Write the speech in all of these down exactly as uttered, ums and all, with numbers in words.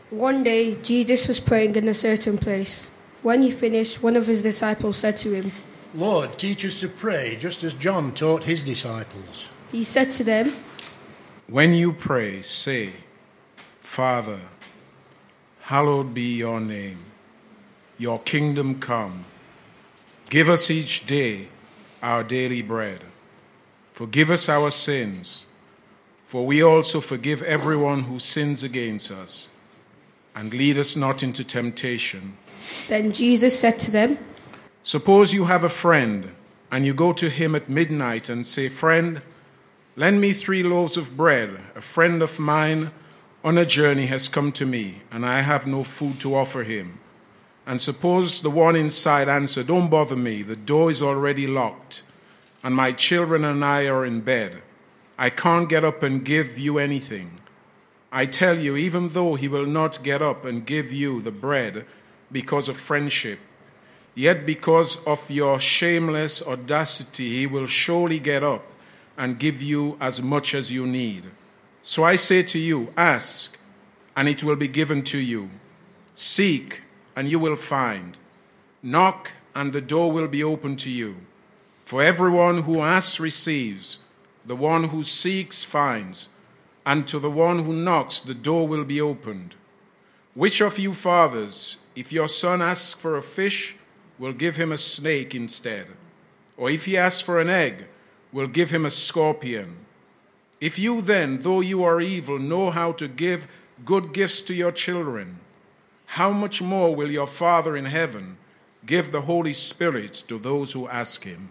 One day, Jesus was praying in a certain place. When he finished, one of his disciples said to him, Lord, teach us to pray, just as John taught his disciples. He said to them, When you pray, say, Father, hallowed be your name. Your kingdom come. Give us each day our daily bread. Forgive us our sins, for we also forgive everyone who sins against us. And lead us not into temptation. Then Jesus said to them, Suppose you have a friend, and you go to him at midnight and say, Friend, lend me three loaves of bread. A friend of mine on a journey has come to me, and I have no food to offer him. And suppose the one inside answer, Don't bother me, the door is already locked, and my children and I are in bed. I can't get up and give you anything. I tell you, even though he will not get up and give you the bread because of friendship, yet because of your shameless audacity, he will surely get up and give you as much as you need. So I say to you, ask, and it will be given to you. Seek, and you will find. Knock, and the door will be opened to you. For everyone who asks receives, the one who seeks finds, and to the one who knocks the door will be opened. Which of you fathers, if your son asks for a fish, will give him a snake instead? Or if he asks for an egg, will give him a scorpion? If you then, though you are evil, know how to give good gifts to your children, how much more will your Father in heaven give the Holy Spirit to those who ask him?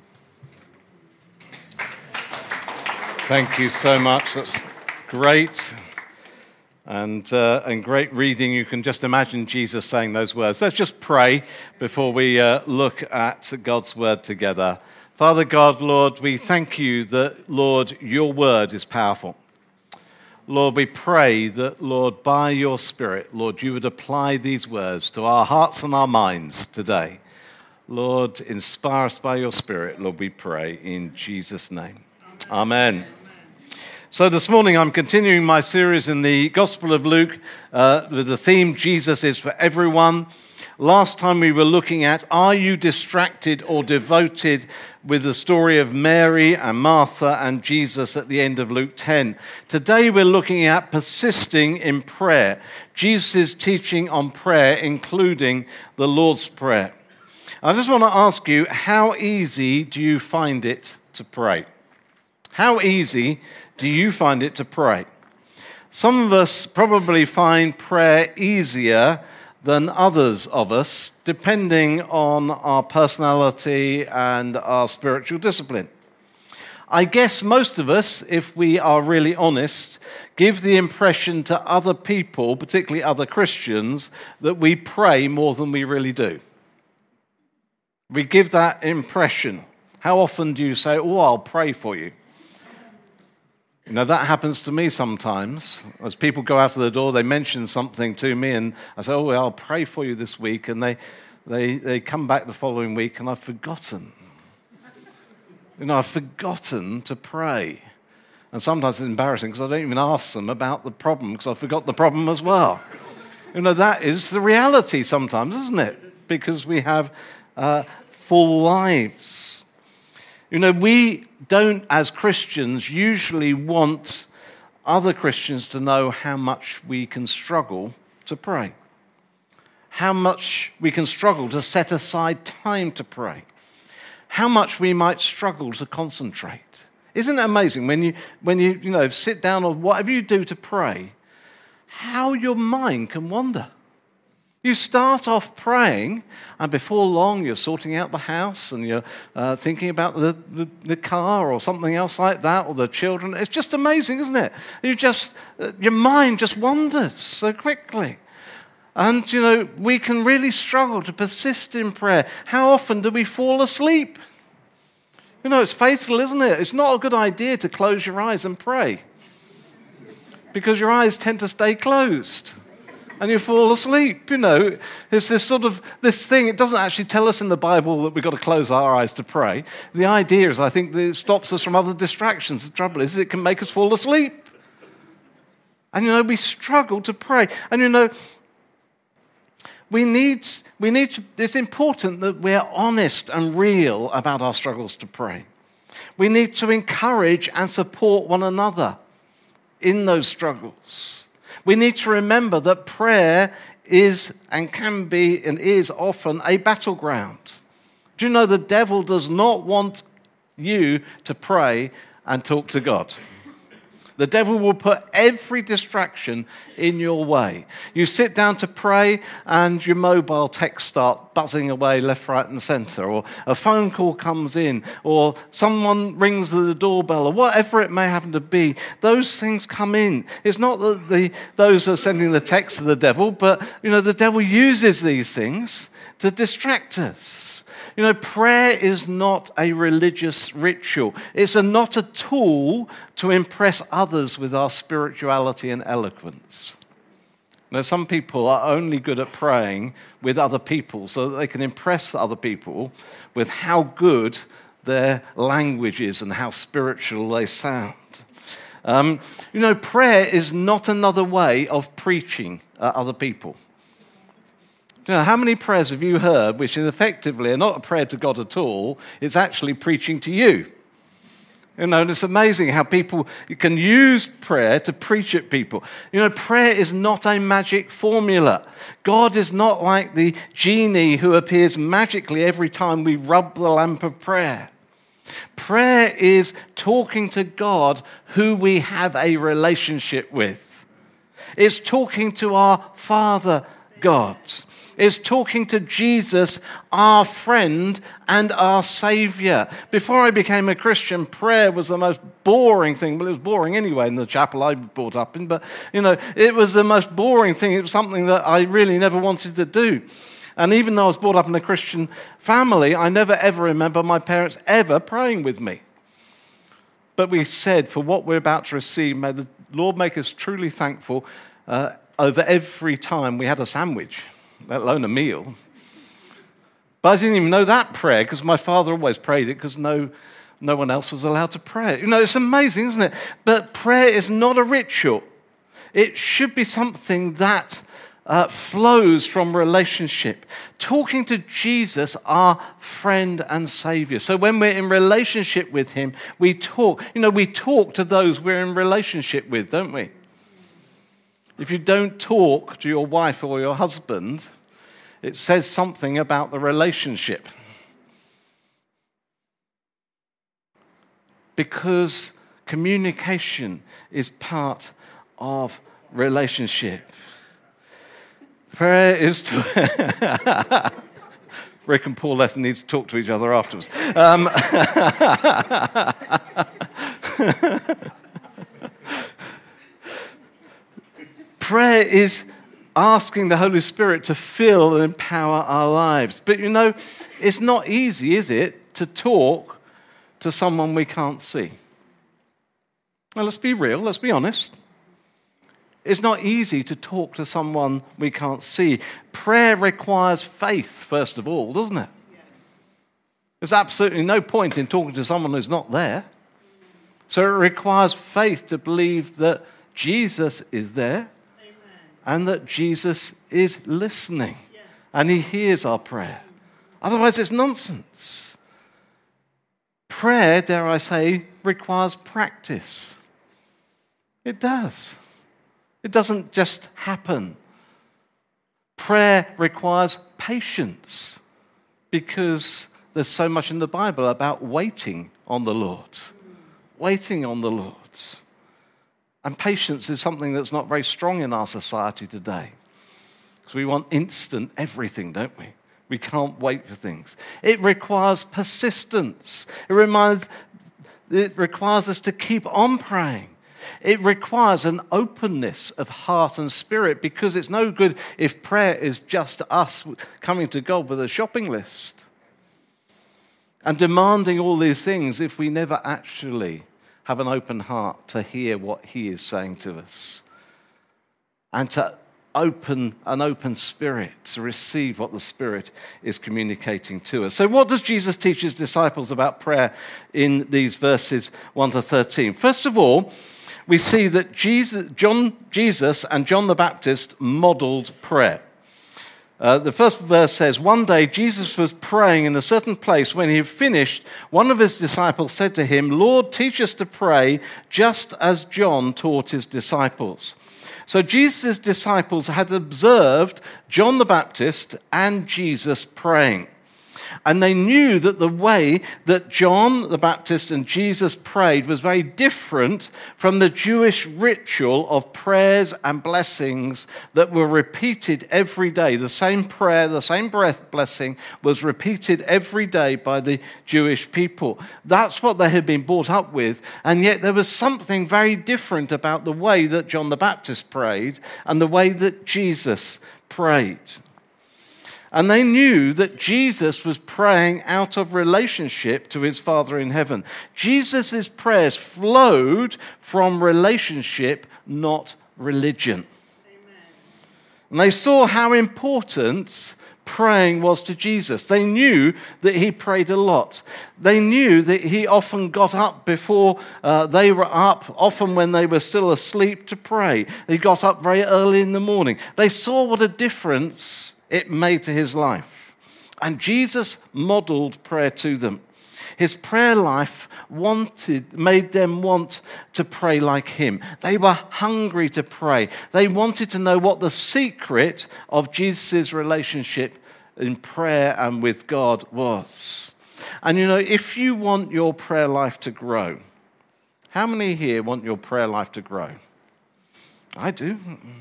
Thank you so much. That's great. And, uh, and great reading. You can just imagine Jesus saying those words. Let's just pray before we uh, look at God's word together. Father God, Lord, we thank you that, Lord, your word is powerful. Lord, we pray that, Lord, by your Spirit, Lord, you would apply these words to our hearts and our minds today. Lord, inspire us by your Spirit, Lord, we pray in Jesus' name. Amen. So this morning I'm continuing my series in the Gospel of Luke uh, with the theme, Jesus is for everyone. Last time we were looking at, are you distracted or devoted, with the story of Mary and Martha and Jesus at the end of Luke ten. Today we're looking at persisting in prayer. Jesus' teaching on prayer, including the Lord's Prayer. I just want to ask you, how easy do you find it to pray? How easy do you find it to pray? Some of us probably find prayer easier than others of us, depending on our personality and our spiritual discipline. I guess most of us, if we are really honest, give the impression to other people, particularly other Christians, that we pray more than we really do. We give that impression. How often do you say, oh, I'll pray for you? You know, that happens to me sometimes. As people go out of the door, they mention something to me, and I say, oh, well, I'll pray for you this week, and they, they, they come back the following week, and I've forgotten. You know, I've forgotten to pray. And sometimes it's embarrassing because I don't even ask them about the problem because I forgot the problem as well. You know, that is the reality sometimes, isn't it? Because we have uh, full lives. You know, we don't, as Christians, usually want other Christians to know how much we can struggle to pray, how much we can struggle to set aside time to pray, how much we might struggle to concentrate. Isn't it amazing when you, when you, you know, sit down or whatever you do to pray, how your mind can wander? You start off praying, and before long you're sorting out the house and you're uh, thinking about the, the, the car or something else like that, or the children. It's just amazing, isn't it? You just, uh, your mind just wanders so quickly. And, you know, we can really struggle to persist in prayer. How often do we fall asleep? You know, it's fatal, isn't it? It's not a good idea to close your eyes and pray, because your eyes tend to stay closed. And you fall asleep, you know. There's this sort of, this thing, it doesn't actually tell us in the Bible that we've got to close our eyes to pray. The idea is, I think, that it stops us from other distractions. The trouble is, it can make us fall asleep. And, you know, we struggle to pray. And, you know, we need, we need to, it's important that we're honest and real about our struggles to pray. We need to encourage and support one another in those struggles. We need to remember that prayer is and can be and is often a battleground. Do you know the devil does not want you to pray and talk to God? The devil will put every distraction in your way. You sit down to pray and your mobile texts start buzzing away left, right and centre, or a phone call comes in, or someone rings the doorbell, or whatever it may happen to be. Those things come in. It's not that the, those who are sending the text to the devil, but you know the devil uses these things to distract us. You know, prayer is not a religious ritual. It's a, not a tool to impress others with our spirituality and eloquence. You know, some people are only good at praying with other people so that they can impress other people with how good their language is and how spiritual they sound. Um, you know, prayer is not another way of preaching at other people. You know, how many prayers have you heard which is effectively are not a prayer to God at all, it's actually preaching to you? You know, and it's amazing how people can use prayer to preach at people. You know, prayer is not a magic formula. God is not like the genie who appears magically every time we rub the lamp of prayer. Prayer is talking to God who we have a relationship with. It's talking to our Father God. Is talking to Jesus, our friend and our Savior. Before I became a Christian, prayer was the most boring thing. Well, it was boring anyway in the chapel I was brought up in, but, you know, it was the most boring thing. It was something that I really never wanted to do. And even though I was brought up in a Christian family, I never ever remember my parents ever praying with me. But we said, for what we're about to receive, may the Lord make us truly thankful uh, over every time we had a sandwich, let alone a meal. But I didn't even know that prayer because my father always prayed it because no, no one else was allowed to pray it. You know, it's amazing, isn't it? But prayer is not a ritual. It should be something that uh, flows from relationship. Talking to Jesus, our friend and Savior. So when we're in relationship with him, we talk. You know, we talk to those we're in relationship with, don't we? If you don't talk to your wife or your husband, it says something about the relationship. Because communication is part of relationship. Prayer is to... Rick and Paul Letton need to talk to each other afterwards. Um, Prayer is asking the Holy Spirit to fill and empower our lives. But you know, it's not easy, is it, to talk to someone we can't see? Well, let's be real, let's be honest. It's not easy to talk to someone we can't see. Prayer requires faith, first of all, doesn't it? Yes. There's absolutely no point in talking to someone who's not there. So it requires faith to believe that Jesus is there. And that Jesus is listening. Yes. And he hears our prayer. Otherwise, it's nonsense. Prayer, dare I say, requires practice. It does. It doesn't just happen. Prayer requires patience because there's so much in the Bible about waiting on the Lord. Waiting on the Lord. And patience is something that's not very strong in our society today. Because we want instant everything, don't we? We can't wait for things. It requires persistence. It reminds, it requires us to keep on praying. It requires an openness of heart and spirit because it's no good if prayer is just us coming to God with a shopping list and demanding all these things if we never actually have an open heart to hear what he is saying to us and to open an open spirit to receive what the Spirit is communicating to us. So what does Jesus teach his disciples about prayer in these verses one to thirteen? First of all, we see that Jesus, John, Jesus and John the Baptist modeled prayer. Uh, the first verse says, one day Jesus was praying in a certain place. When he had finished, one of his disciples said to him, Lord, teach us to pray just as John taught his disciples. So Jesus' disciples had observed John the Baptist and Jesus praying. And they knew that the way that John the Baptist and Jesus prayed was very different from the Jewish ritual of prayers and blessings that were repeated every day. The same prayer, the same breath blessing was repeated every day by the Jewish people. That's what they had been brought up with. And yet there was something very different about the way that John the Baptist prayed and the way that Jesus prayed. And they knew that Jesus was praying out of relationship to his Father in heaven. Jesus' prayers flowed from relationship, not religion. Amen. And they saw how important praying was to Jesus. They knew that he prayed a lot. They knew that he often got up before uh, they were up, often when they were still asleep, to pray. He got up very early in the morning. They saw what a difference it made to his life. And Jesus modeled prayer to them. His prayer life wanted, made them want to pray like him. They were hungry to pray. They wanted to know what the secret of Jesus' relationship in prayer and with God was. And you know, if you want your prayer life to grow, how many here want your prayer life to grow? I do.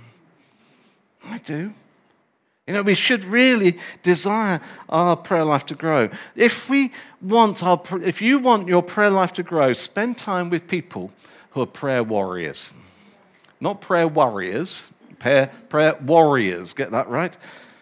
I do. You know, we should really desire our prayer life to grow. If we want our, if you want your prayer life to grow, spend time with people who are prayer warriors. Not prayer warriors, prayer, prayer warriors. Get that right?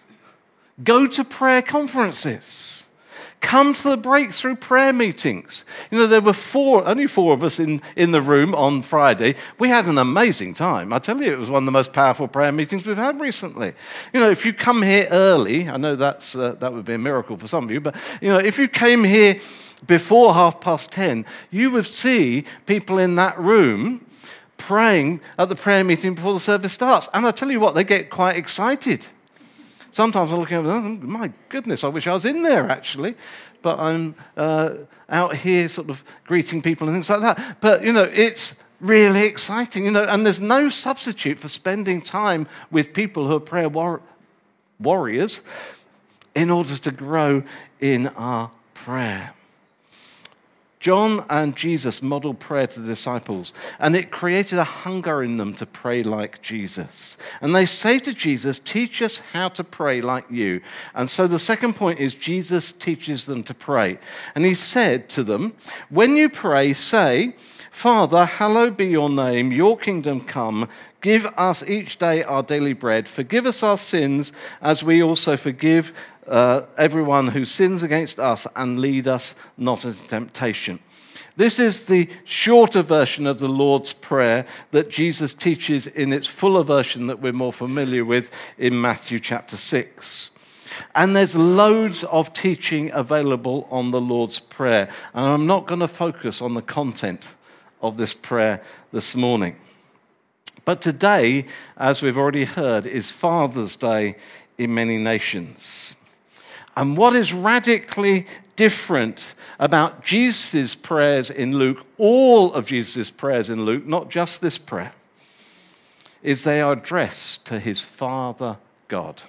Go to prayer conferences. Come to the breakthrough prayer meetings. You know, there were four, only four of us in, in the room on Friday. We had an amazing time. I tell you, it was one of the most powerful prayer meetings we've had recently. You know, if you come here early, I know that's uh, that would be a miracle for some of you, but, you know, if you came here before half past ten, you would see people in that room praying at the prayer meeting before the service starts. And I tell you what, they get quite excited. Sometimes I'm looking at, oh, my goodness, I wish I was in there, actually. But I'm uh, out here sort of greeting people and things like that. But, you know, it's really exciting, you know, and there's no substitute for spending time with people who are prayer war- warriors in order to grow in our prayer. John and Jesus modeled prayer to the disciples, and it created a hunger in them to pray like Jesus. And they say to Jesus, teach us how to pray like you. And so the second point is Jesus teaches them to pray. And he said to them, when you pray, say, Father, hallowed be your name, your kingdom come. Give us each day our daily bread. Forgive us our sins as we also forgive Uh, everyone who sins against us, and lead us not into temptation. This is the shorter version of the Lord's Prayer that Jesus teaches in its fuller version that we're more familiar with in Matthew chapter six. And there's loads of teaching available on the Lord's Prayer. And I'm not going to focus on the content of this prayer this morning. But today, as we've already heard, is Father's Day in many nations. And what is radically different about Jesus' prayers in Luke, all of Jesus' prayers in Luke, not just this prayer, is they are addressed to his Father God.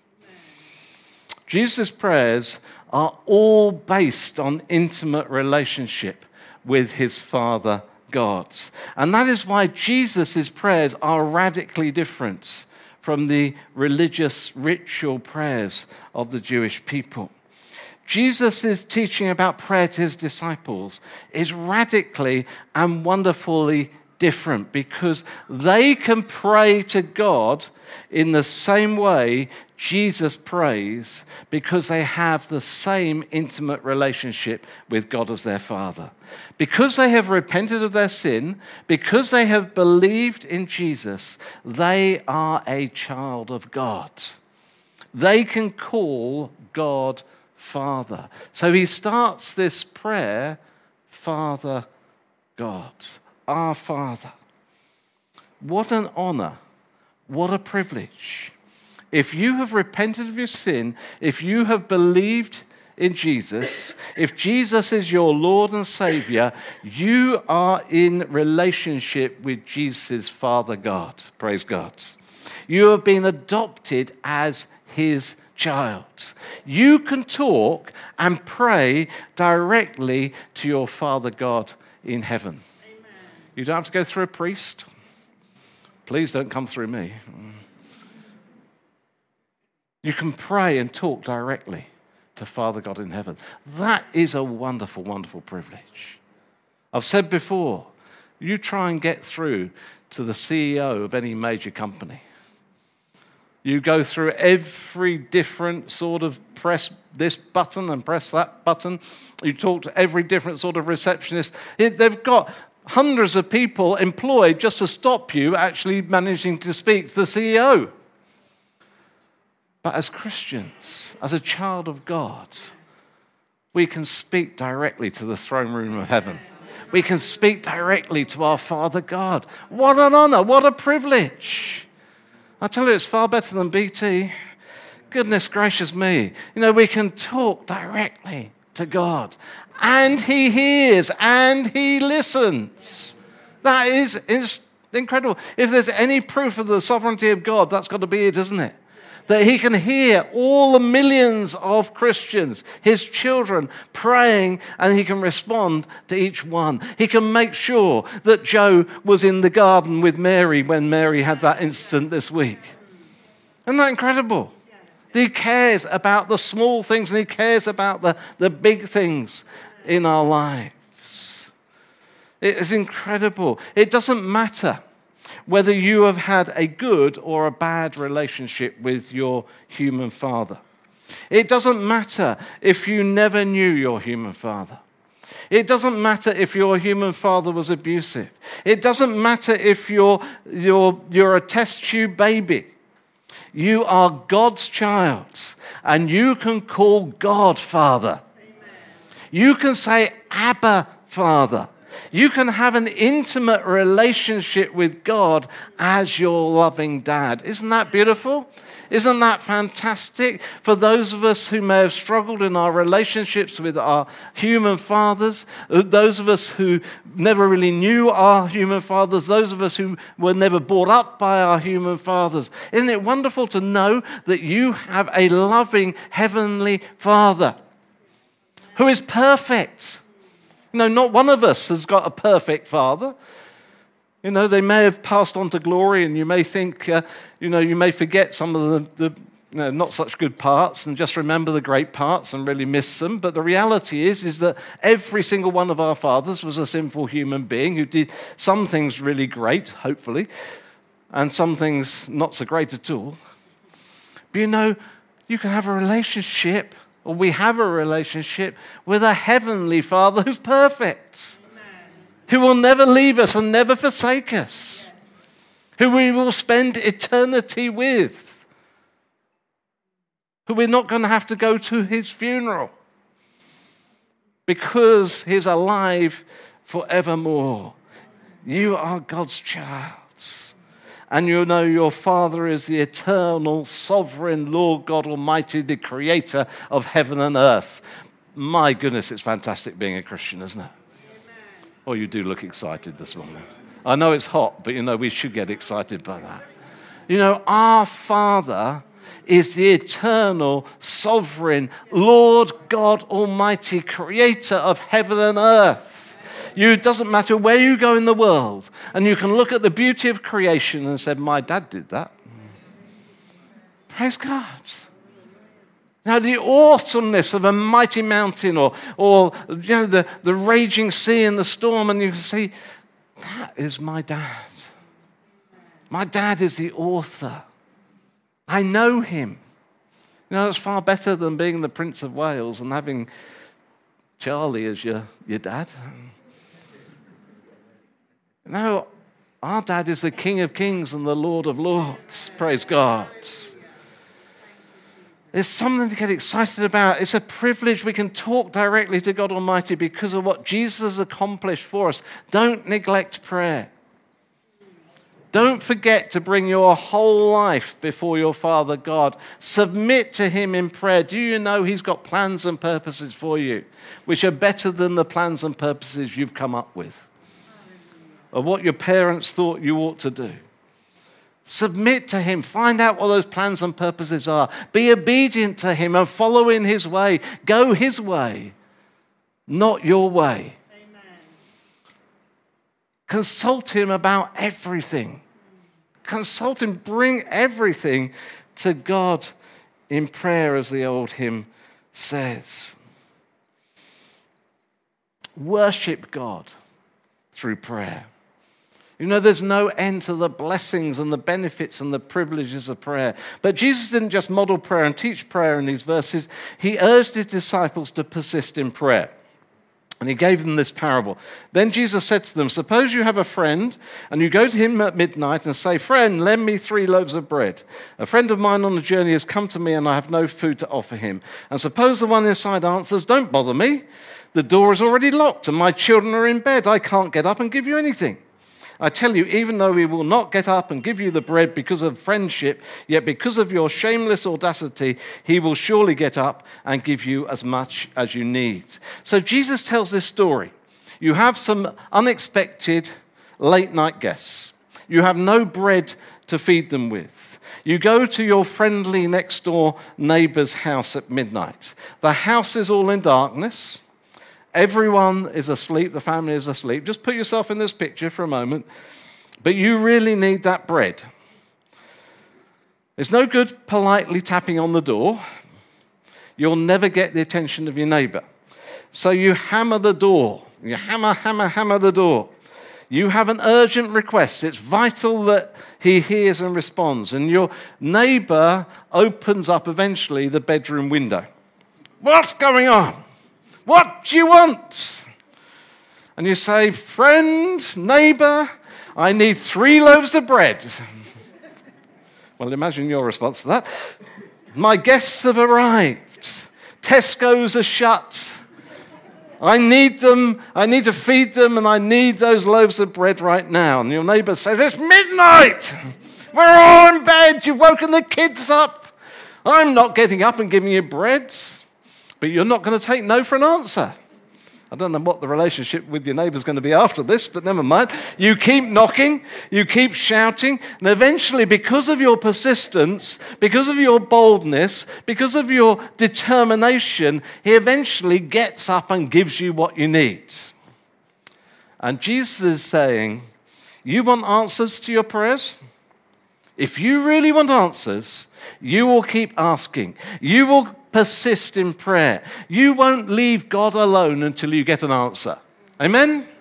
Jesus' prayers are all based on intimate relationship with his Father God. And that is why Jesus' prayers are radically different from the religious ritual prayers of the Jewish people. Jesus' teaching about prayer to his disciples is radically and wonderfully different because they can pray to God in the same way Jesus prays because they have the same intimate relationship with God as their Father. Because they have repented of their sin, because they have believed in Jesus, they are a child of God. They can call God Father. So he starts this prayer, Father God, our Father. What an honor, what a privilege If you have repented of your sin, if you have believed in Jesus, if Jesus is your Lord and Savior, you are in relationship with Jesus' Father God. Praise God. You have been adopted as his child. You can talk and pray directly to your Father God in heaven. Amen. You don't have to go through a priest. Please don't come through me. You can pray and talk directly to Father God in heaven. That is a wonderful, wonderful privilege. I've said before, you try and get through to the C E O of any major company. You go through every different sort of press this button and press that button. You talk to every different sort of receptionist. They've got hundreds of people employed just to stop you actually managing to speak to the C E O. But as Christians, as a child of God, we can speak directly to the throne room of heaven. We can speak directly to our Father God. What an honor, what a privilege. I tell you, it's far better than B T. Goodness gracious me. You know, we can talk directly to God. And he hears and he listens. That is, is incredible. If there's any proof of the sovereignty of God, that's got to be it, isn't it? That he can hear all the millions of Christians, his children, praying, and he can respond to each one. He can make sure that Joe was in the garden with Mary when Mary had that incident this week. Isn't that incredible? He cares about the small things and he cares about the, the big things in our lives. It is incredible. It doesn't matter whether you have had a good or a bad relationship with your human father. It doesn't matter if you never knew your human father. It doesn't matter if your human father was abusive. It doesn't matter if you're, you're, you're a test tube baby. You are God's child, and you can call God Father. Amen. You can say, Abba, Father. You can have an intimate relationship with God as your loving dad. Isn't that beautiful? Isn't that fantastic? For those of us who may have struggled in our relationships with our human fathers, those of us who never really knew our human fathers, those of us who were never brought up by our human fathers, isn't it wonderful to know that you have a loving heavenly Father who is perfect? You know, not one of us has got a perfect father. You know, they may have passed on to glory, and you may think, uh, you know, you may forget some of the, the you know, not such good parts and just remember the great parts and really miss them. But the reality is, is that every single one of our fathers was a sinful human being who did some things really great, hopefully, and some things not so great at all. But you know, you can have a relationship, or we have a relationship with a heavenly Father who's perfect, Amen. Who will never leave us and never forsake us, who we will spend eternity with, who we're not going to have to go to his funeral because he's alive forevermore. You are God's child. And you know your Father is the eternal, sovereign Lord God Almighty, the creator of heaven and earth. My goodness, it's fantastic being a Christian, isn't it? Amen. Oh, you do look excited this morning. I know it's hot, but you know, we should get excited by that. You know, our Father is the eternal, sovereign Lord God Almighty, creator of heaven and earth. You, it doesn't matter where you go in the world, and you can look at the beauty of creation and say, my dad did that. Praise God. Now, the awesomeness of a mighty mountain, or, or you know, the, the raging sea and the storm, and you can see, that is my dad. My dad is the author. I know him. You know, it's far better than being the Prince of Wales and having Charlie as your, your dad. No, our dad is the King of Kings and the Lord of Lords. Praise God. It's something to get excited about. It's a privilege. We can talk directly to God Almighty because of what Jesus has accomplished for us. Don't neglect prayer. Don't forget to bring your whole life before your Father God. Submit to him in prayer. Do you know he's got plans and purposes for you, which are better than the plans and purposes you've come up with, or what your parents thought you ought to do? Submit to him. Find out what those plans and purposes are. Be obedient to him and follow in his way. Go his way, not your way. Amen. Consult him about everything. Consult him. Bring everything to God in prayer, as the old hymn says. Worship God through prayer. You know, there's no end to the blessings and the benefits and the privileges of prayer. But Jesus didn't just model prayer and teach prayer in these verses. He urged his disciples to persist in prayer. And he gave them this parable. Then Jesus said to them, suppose you have a friend and you go to him at midnight and say, friend, lend me three loaves of bread. A friend of mine on a journey has come to me and I have no food to offer him. And suppose the one inside answers, don't bother me. The door is already locked and my children are in bed. I can't get up and give you anything. I tell you, even though he will not get up and give you the bread because of friendship, yet because of your shameless audacity, he will surely get up and give you as much as you need. So Jesus tells this story. You have some unexpected late-night guests. You have no bread to feed them with. You go to your friendly next-door neighbor's house at midnight. The house is all in darkness. Everyone is asleep. The family is asleep. Just put yourself in this picture for a moment. But you really need that bread. It's no good politely tapping on the door. You'll never get the attention of your neighbor. So you hammer the door. You hammer, hammer, hammer the door. You have an urgent request. It's vital that he hears and responds. And your neighbor opens up eventually the bedroom window. What's going on? What do you want? And you say, friend, neighbor, I need three loaves of bread. Well, imagine your response to that. My guests have arrived. Tesco's are shut. I need them. I need to feed them, and I need those loaves of bread right now. And your neighbor says, it's midnight. We're all in bed. You've woken the kids up. I'm not getting up and giving you bread. But you're not going to take no for an answer. I don't know what the relationship with your neighbor is going to be after this, but never mind. You keep knocking, you keep shouting, and eventually, because of your persistence, because of your boldness, because of your determination, he eventually gets up and gives you what you need. And Jesus is saying, you want answers to your prayers? If you really want answers, you will keep asking. You will persist in prayer. You won't leave God alone until you get an answer. Amen? Amen?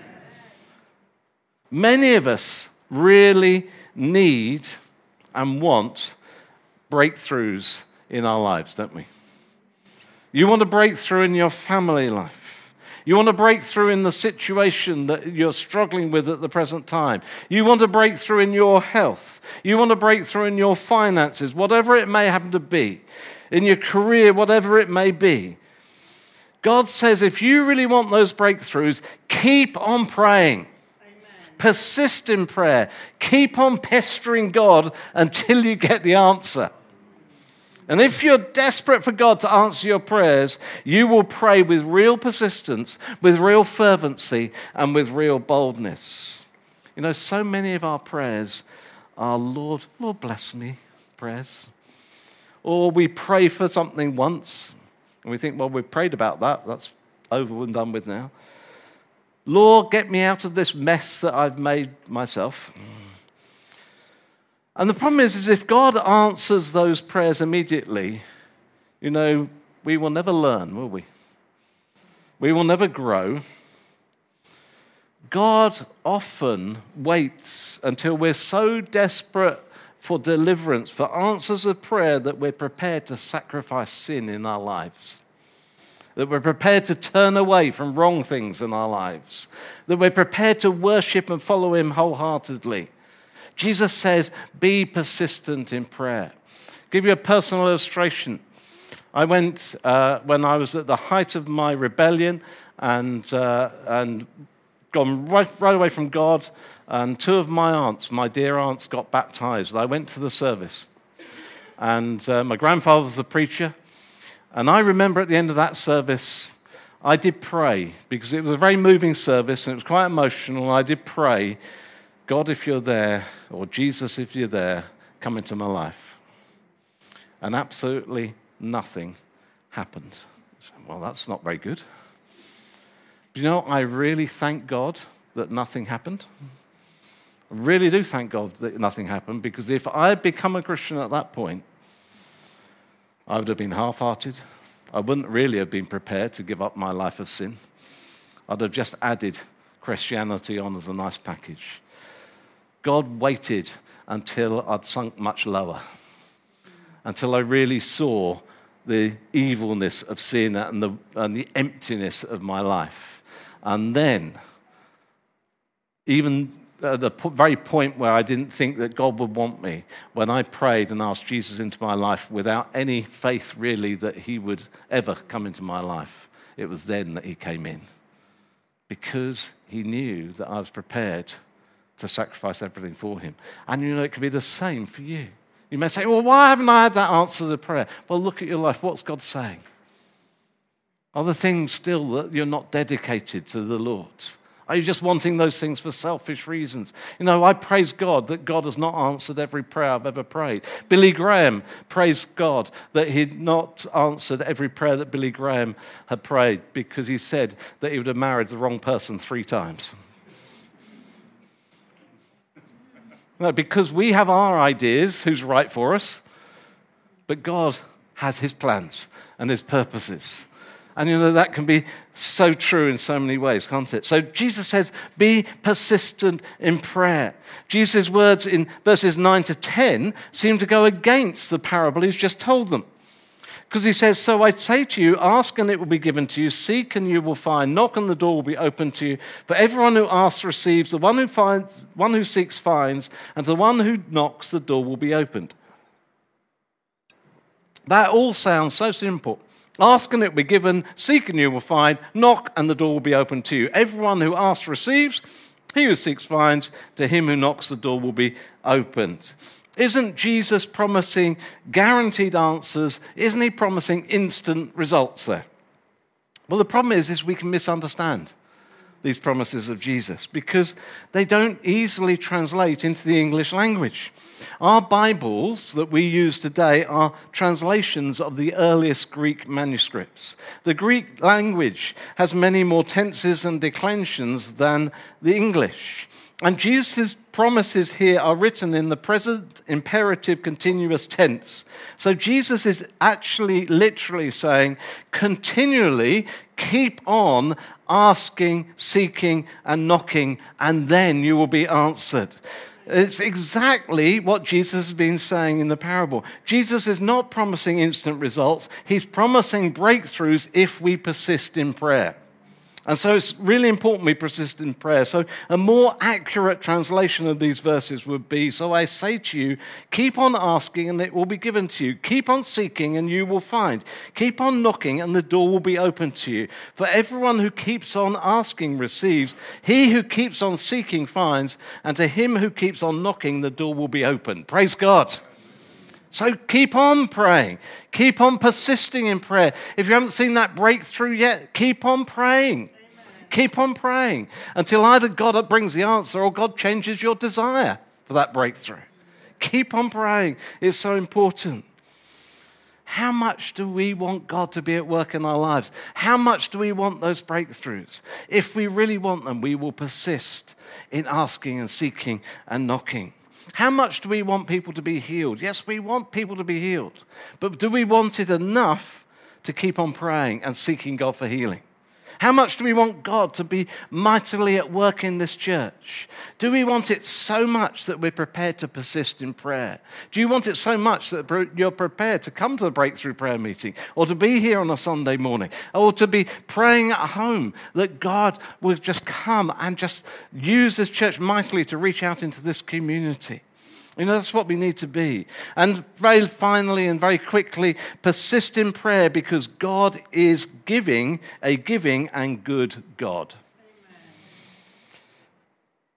Many of us really need and want breakthroughs in our lives, don't we? You want a breakthrough in your family life. You want a breakthrough in the situation that you're struggling with at the present time. You want a breakthrough in your health. You want a breakthrough in your finances, whatever it may happen to be. In your career, whatever it may be. God says, if you really want those breakthroughs, keep on praying. Amen. Persist in prayer. Keep on pestering God until you get the answer. And if you're desperate for God to answer your prayers, you will pray with real persistence, with real fervency, and with real boldness. You know, so many of our prayers are, Lord, Lord bless me prayers. Or we pray for something once, and we think, well, we've prayed about that. That's over and done with now. Lord, get me out of this mess that I've made myself. And the problem is, is if God answers those prayers immediately, you know, we will never learn, will we? We will never grow. God often waits until we're so desperate for deliverance, for answers of prayer, that we're prepared to sacrifice sin in our lives. That we're prepared to turn away from wrong things in our lives. That we're prepared to worship and follow him wholeheartedly. Jesus says, be persistent in prayer. I'll give you a personal illustration. I went, uh, when I was at the height of my rebellion and, uh, and gone right, right away from God, and two of my aunts, my dear aunts, got baptized. I went to the service, and uh, my grandfather was a preacher, and I remember at the end of that service, I did pray, because it was a very moving service, and it was quite emotional, and I did pray, God, if you're there, or Jesus, if you're there, come into my life. And absolutely nothing happened. Well, that's not very good. But you know, I really thank God that nothing happened. I really do thank God that nothing happened, because if I had become a Christian at that point, I would have been half-hearted. I wouldn't really have been prepared to give up my life of sin. I'd have just added Christianity on as a nice package. God waited until I'd sunk much lower, until I really saw the evilness of sin and the, and the emptiness of my life. And then, even at the very point where I didn't think that God would want me, when I prayed and asked Jesus into my life without any faith really that he would ever come into my life, it was then that he came in. Because he knew that I was prepared to sacrifice everything for him. And you know, it could be the same for you. You may say, well, why haven't I had that answer to the prayer? Well, look at your life. What's God saying? Are the things still that you're not dedicated to the Lord? Are you just wanting those things for selfish reasons? You know, I praise God that God has not answered every prayer I've ever prayed. Billy Graham praised God that he'd not answered every prayer that Billy Graham had prayed, because he said that he would have married the wrong person three times. No, because we have our ideas who's right for us, but God has his plans and his purposes. And you know, that can be so true in so many ways, can't it? So Jesus says, be persistent in prayer. Jesus' words in verses nine to ten seem to go against the parable he's just told them. Because he says, so I say to you, ask and it will be given to you, seek and you will find, knock and the door will be opened to you. For everyone who asks receives, the one who finds, one who seeks finds, and to the one who knocks the door will be opened. That all sounds so simple. Ask and it will be given, seek and you will find, knock and the door will be opened to you. Everyone who asks receives, he who seeks finds, to him who knocks the door will be opened. Isn't Jesus promising guaranteed answers? Isn't he promising instant results there? Well, the problem is, is we can misunderstand these promises of Jesus because they don't easily translate into the English language. Our Bibles that we use today are translations of the earliest Greek manuscripts. The Greek language has many more tenses and declensions than the English. And Jesus' promises here are written in the present imperative continuous tense. So Jesus is actually literally saying, continually keep on asking, seeking, and knocking, and then you will be answered. It's exactly what Jesus has been saying in the parable. Jesus is not promising instant results. He's promising breakthroughs if we persist in prayer. And so it's really important we persist in prayer. So a more accurate translation of these verses would be, so I say to you, keep on asking and it will be given to you. Keep on seeking and you will find. Keep on knocking and the door will be opened to you. For everyone who keeps on asking receives. He who keeps on seeking finds. And to him who keeps on knocking, the door will be opened. Praise God. So keep on praying. Keep on persisting in prayer. If you haven't seen that breakthrough yet, keep on praying. Amen. Keep on praying until either God brings the answer or God changes your desire for that breakthrough. Keep on praying. It's so important. How much do we want God to be at work in our lives? How much do we want those breakthroughs? If we really want them, we will persist in asking and seeking and knocking. How much do we want people to be healed? Yes, we want people to be healed. But do we want it enough to keep on praying and seeking God for healing? How much do we want God to be mightily at work in this church? Do we want it so much that we're prepared to persist in prayer? Do you want it so much that you're prepared to come to the breakthrough prayer meeting or to be here on a Sunday morning or to be praying at home that God will just come and just use this church mightily to reach out into this community? You know, that's what we need to be. And very finally and very quickly, persist in prayer because God is giving, a giving and good God.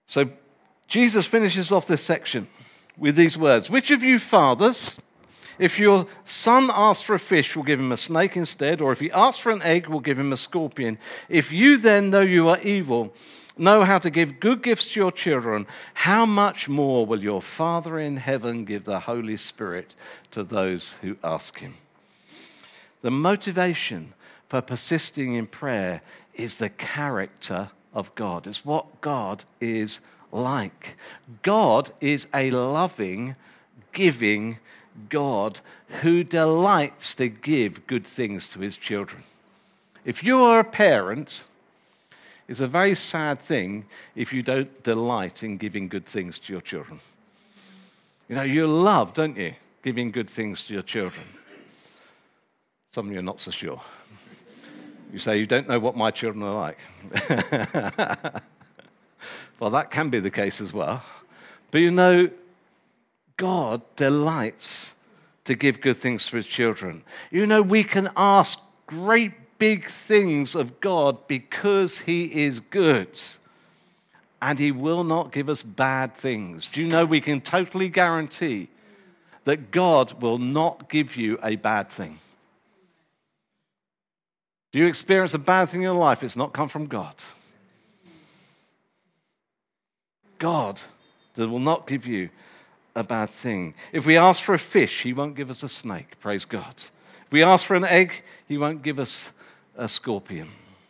So Jesus finishes off this section with these words. Which of you fathers, if your son asks for a fish, will give him a snake instead? Or if he asks for an egg, will give him a scorpion? If you then, though you are evil, know how to give good gifts to your children, how much more will your Father in heaven give the Holy Spirit to those who ask him? The motivation for persisting in prayer is the character of God. It's what God is like. God is a loving, giving God who delights to give good things to his children. If you are a parent, it's a very sad thing if you don't delight in giving good things to your children. You know, you love, don't you, giving good things to your children. Some of you are not so sure. You say, you don't know what my children are like. Well, that can be the case as well. But you know, God delights to give good things to his children. You know, we can ask great big things of God because he is good. And he will not give us bad things. Do you know we can totally guarantee that God will not give you a bad thing? Do you experience a bad thing in your life? It's not come from God. God will not give you a bad thing. If we ask for a fish, he won't give us a snake, praise God. If we ask for an egg, he won't give us a scorpion.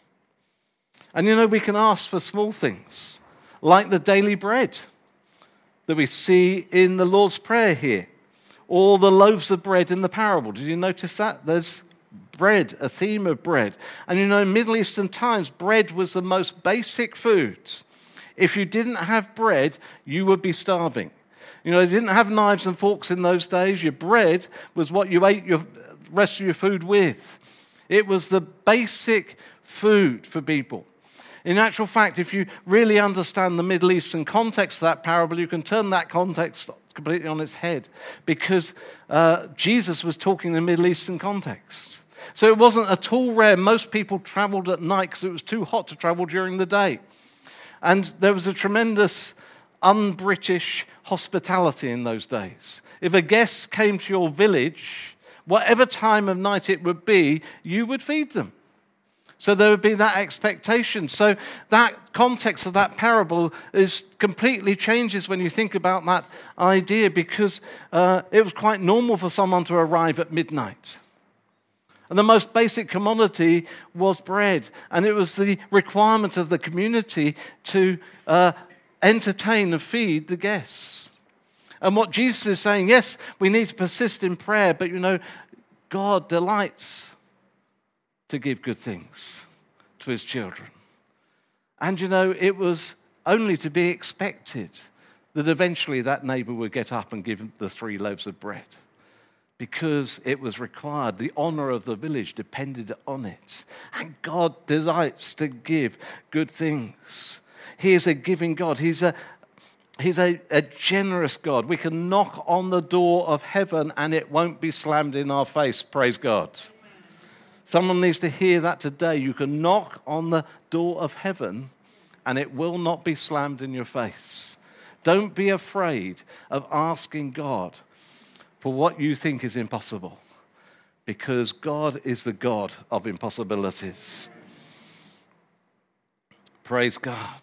And you know, we can ask for small things, like the daily bread that we see in the Lord's Prayer here, or the loaves of bread in the parable. Did you notice that? There's bread, a theme of bread. And you know, in Middle Eastern times, bread was the most basic food. If you didn't have bread, you would be starving. You know, they didn't have knives and forks in those days. Your bread was what you ate your rest of your food with. It was the basic food for people. In actual fact, if you really understand the Middle Eastern context of that parable, you can turn that context completely on its head, because uh, Jesus was talking in the Middle Eastern context. So it wasn't at all rare. Most people traveled at night because it was too hot to travel during the day. And there was a tremendous un-British hospitality in those days. If a guest came to your village, whatever time of night it would be, you would feed them. So there would be that expectation. So that context of that parable is completely changes when you think about that idea, because uh, it was quite normal for someone to arrive at midnight. And the most basic commodity was bread. And it was the requirement of the community to uh, entertain and feed the guests. And what Jesus is saying, yes, we need to persist in prayer, but you know, God delights to give good things to his children. And you know, it was only to be expected that eventually that neighbor would get up and give the three loaves of bread, because it was required. The honor of the village depended on it. And God delights to give good things. He is a giving God. He's a He's a, a generous God. We can knock on the door of heaven and it won't be slammed in our face. Praise God. Someone needs to hear that today. You can knock on the door of heaven and it will not be slammed in your face. Don't be afraid of asking God for what you think is impossible, because God is the God of impossibilities. Praise God.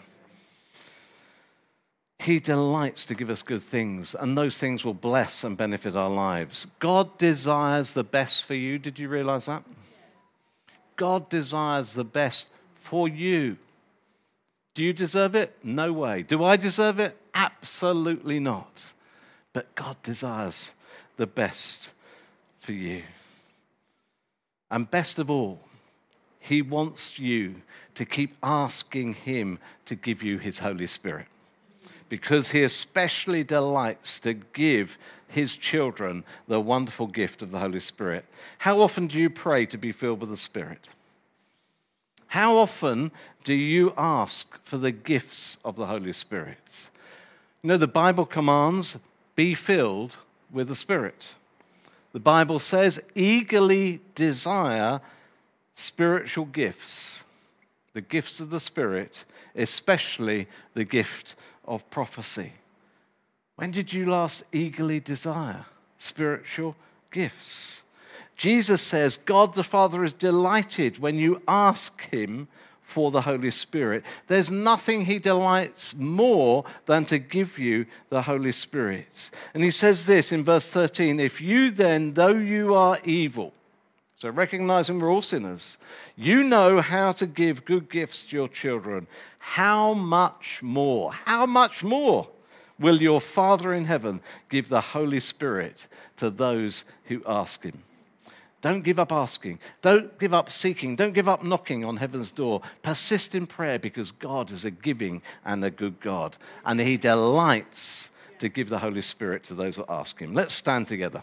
He delights to give us good things, and those things will bless and benefit our lives. God desires the best for you. Did you realize that? God desires the best for you. Do you deserve it? No way. Do I deserve it? Absolutely not. But God desires the best for you. And best of all, he wants you to keep asking him to give you his Holy Spirit, because he especially delights to give his children the wonderful gift of the Holy Spirit. How often do you pray to be filled with the Spirit? How often do you ask for the gifts of the Holy Spirit? You know, the Bible commands, be filled with the Spirit. The Bible says, eagerly desire spiritual gifts the gifts of the Spirit, especially the gift of prophecy. When did you last eagerly desire spiritual gifts? Jesus says God the Father is delighted when you ask him for the Holy Spirit. There's nothing he delights more than to give you the Holy Spirit. And he says this in verse thirteen, if you then, though you are evil, so recognizing we're all sinners, you know how to give good gifts to your children, how much more, how much more will your Father in heaven give the Holy Spirit to those who ask him? Don't give up asking. Don't give up seeking. Don't give up knocking on heaven's door. Persist in prayer because God is a giving and a good God. And he delights to give the Holy Spirit to those who ask him. Let's stand together.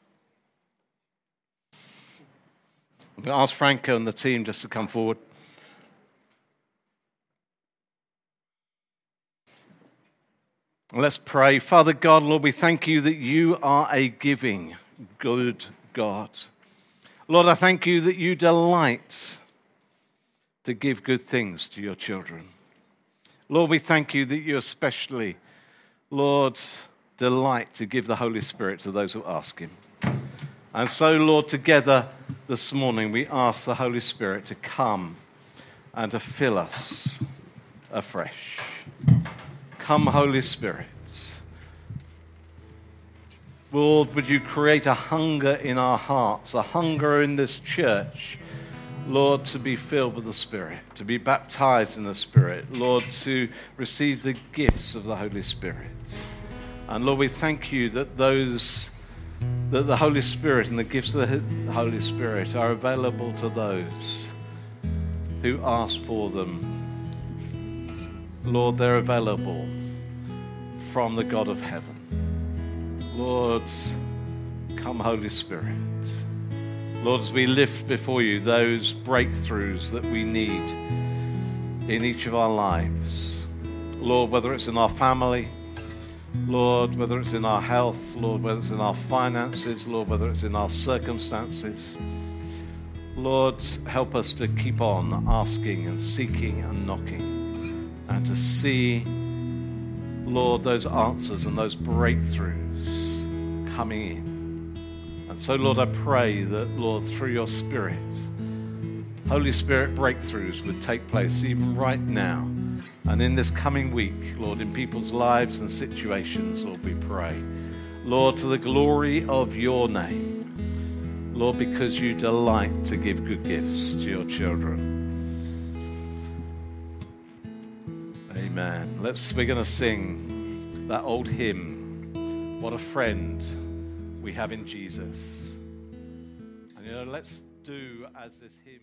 I'm going to ask Franco and the team just to come forward. Let's pray. Father God, Lord, we thank you that you are a giving, good God. Lord, I thank you that you delight to give good things to your children. Lord, we thank you that you especially, Lord, delight to give the Holy Spirit to those who ask him. And so, Lord, together this morning we ask the Holy Spirit to come and to fill us afresh. Come, Holy Spirit. Lord, would you create a hunger in our hearts, a hunger in this church, Lord, to be filled with the Spirit, to be baptized in the Spirit, Lord, to receive the gifts of the Holy Spirit. And Lord, we thank you that those, that the Holy Spirit and the gifts of the Holy Spirit are available to those who ask for them. Lord, they're available from the God of heaven. Lord, come, Holy Spirit. Lord, as we lift before you those breakthroughs that we need in each of our lives. Lord, whether it's in our family, Lord, whether it's in our health, Lord, whether it's in our finances, Lord, whether it's in our circumstances. Lord, help us to keep on asking and seeking and knocking and to see, Lord, those answers and those breakthroughs coming in. And so, Lord, I pray that, Lord, through your Spirit, Holy Spirit breakthroughs would take place even right now and in this coming week, Lord, in people's lives and situations, Lord, we pray. Lord, to the glory of your name, Lord, because you delight to give good gifts to your children. Amen. Let's, we're going to sing that old hymn, What a Friend We Have in Jesus. And you know, let's do as this hymn.